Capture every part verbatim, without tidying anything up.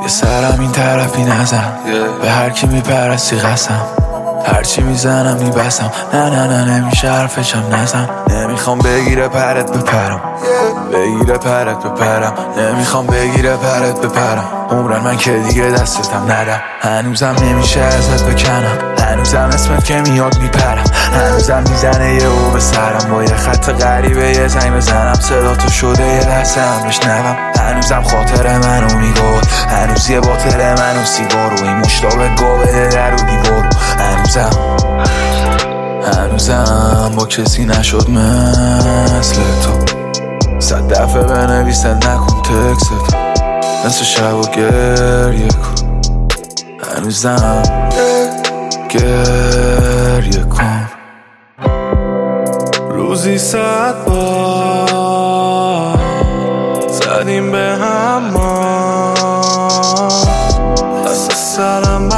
یه سرم این طرفی نزن به هر کی میپرستی قسم هرچی میزنم میبسم نه نه نه نمیشه حرفشم نزن نمیخوام بگیره پرت بپرم بگیره پرت بپرم نمیخوام بگیره پرت بپرم عمرن من که دیگه دستتم ندم هنوزم نمیشه ازت بکنم هنوزم اسمت که میاد میپرم هنوزم میزنه یه او به سرم با یه خط غریبه یه زنگ بزنم صدا تو شده یه لحظه هم بشنوم هنوزم خاطر منو میگود هنوز یه باطل منو سیگارو این مشتاق گابه در و دیوارو هنوزم هنوزم با کسی نشد مثل تو صد دفعه بنویسه نکن تکست نصف شب و گریه کن هنوزم گریه کن روزی صد بار زدیم به هم ما دست سرم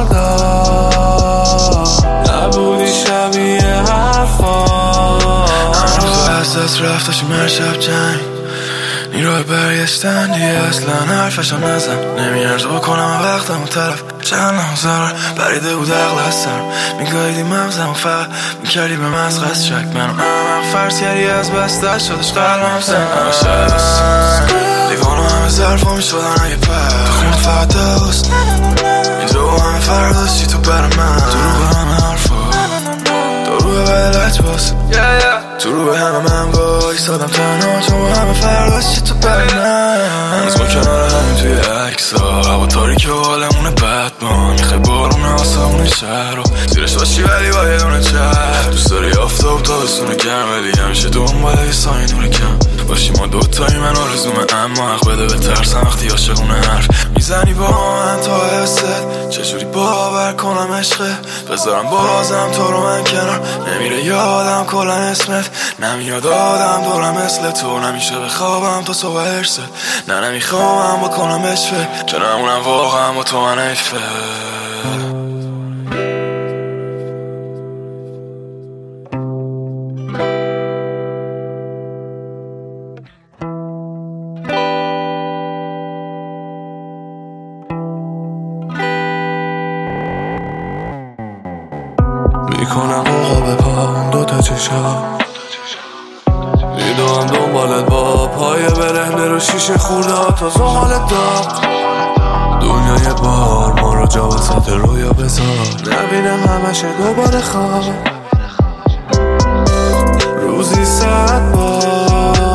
بردار نبودی شبیه حرفا هنوز از دست رفت داشتیم هر شب جنگ نیروی برگشتن دیگه اصلا حرفشم نزن نمیارزه بکنم وقتم اون طرف چند نمازارم بریده بود عقل از سرم میگاهیدی مغزم و فقط میکردی به مزغز شک منو همه فرض کردی از بسته شدش قلبم سن همه شدست دیوانو همه ظرفا میشدن اگه پر تو خون فقط دوست اینجا با همه فرداشتی تو بر من تو رو به همه حرفا تو رو به بدلت باست تو رو به همه من وای سادم تنها تو با همه فرداشتی تو بر من هنوز ما کنار همین توی عکسا هوا تاریک و حالمونه بدمان میخوای بارونه آسمون شهر رو زیرش باشی ولی با یه دونه چهر دوست داری آفتاب تابستون گرم ولی همیشه دنبال یه سایه نور کم باشی ما دوتایی من آرزومه اما حق بده به ترسم وقتی عاشقونه حرف میزنی با من تا حست چجوری باور کنم عشقه بذارم بازم تو رو من کنار نمیره یادم کلا اسمت نمیاد آدم دورم مثل تو نمیشه بخوابم تا صبح هرست نه نمیخوام بکنم بشفه چون نمونم واقعا با تو من ایفه میکنم آقا به پام دوتا چشا میدوام دنبالت با پای برهنه رو شیشه خورده ها تا زغالت داد دنیای بار ما رو جا وسط رویا بذار نبینم همشه دوباره خواب روزی صد بار